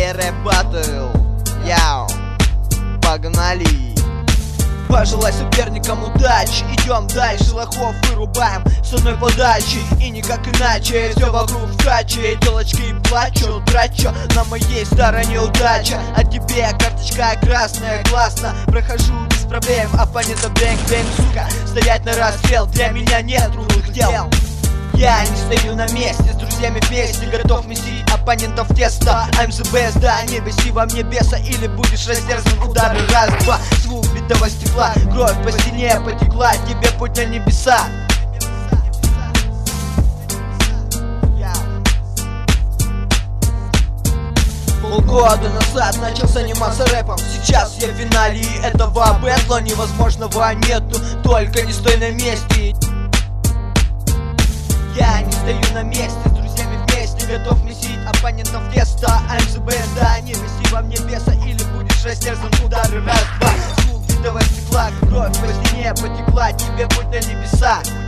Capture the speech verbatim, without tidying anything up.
Эй, рэп баттл, яу, погнали. Пожелай соперникам удачи, идем дальше, лохов вырубаем с одной подачи. И никак иначе, все вокруг в каче, телочки плачут, драчу, на моей стороне удача. А тебе карточка красная, классно, прохожу без проблем, оппонента бэнг-бэнг, сука. Стоять на расстрел, для меня нет трудных дел. Я не стою на месте, с друзьями вместе, готов месить оппонентов в тесто. I'm the best, да, не беси во мне беса, или будешь растерзан удары раз-два. Звук битого стекла, кровь по стене потекла, тебе путь на небеса. Полгода назад начал заниматься рэпом, сейчас я в финале этого бэтла. Невозможного нету, только не стой на месте. Я не стою на месте, с друзьями вместе, готов месить оппонентов в тесто. I'm the best, да, не веси во мне беса, или будешь растерзан удары раз-два. Звук битого стекла, кровь по стене потекла, тебе путь на небеса.